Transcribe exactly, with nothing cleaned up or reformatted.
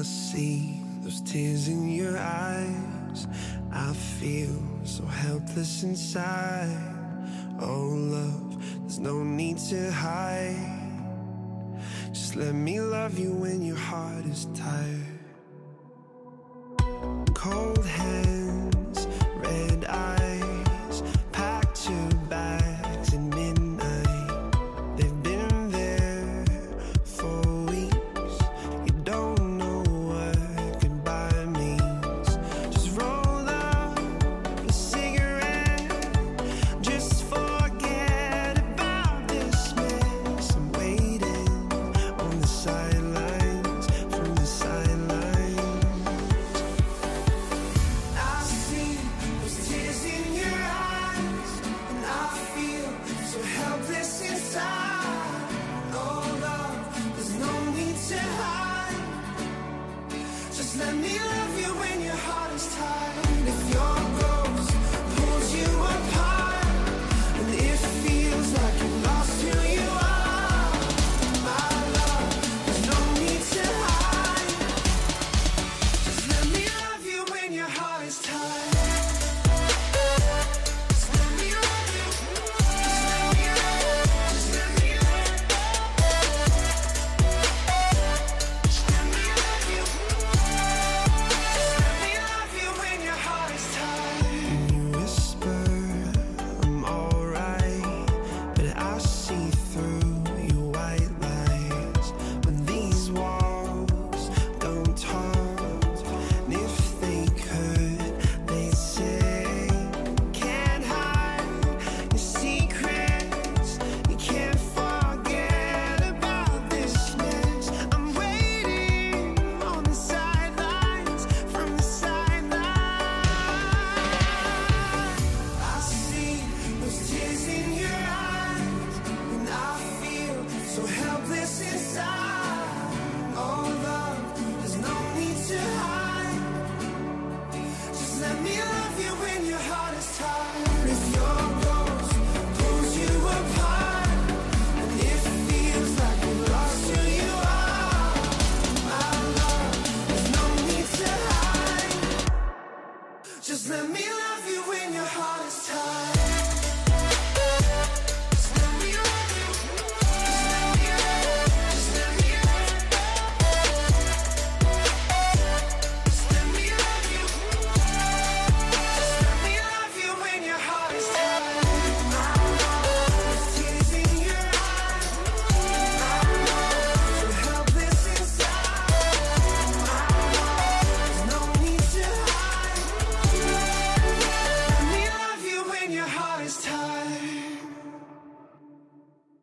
I see those tears in your eyes, I feel so helpless inside. Oh love, there's no need to hide. Just let me love you when your heart is tired. Cold hands, red eyes, packed your bags at midnight. They've been there for weeks. You don't know what goodbye means. Just roll up a cigarette, just forget about this mess. I'm waiting on the sidelines, from the sidelines. I see those tears in your eyes, and I feel so helpless inside. Oh love, there's no need to hide. Just let me love you when your heart is tired. If your ghost pulls you apart, and it feels like you lost who you are, my love, there's no need to hide. Just let me love you when your heart is tired. Just let me love you. Just let me love you. Just let me love you. Just let me love you. Just let me love you when your heart is tired. You whisper, I'm alright, but I see through your white lies. But these walls don't talk, and if they could, they'd say, can't hide your secrets, you can't forget about this mess. I'm waiting on the sidelines, from the sidelines. I see those tears in your eyes, and I feel so helpless inside. Oh love, there's no need to hide. Just let me love you when your heart is tired. If your ghost pulls you apart, and it feels like you lost who you are, my love, there's no need to hide. Just let me love you when your heart is tired. Just let me love you. Just let me love you. Just let me love you. Just let me love you. Just let me love you when your heart is tired. There's tears in your eyes, so helpless inside. There's no need to hide. Let me love you when your heart is tired.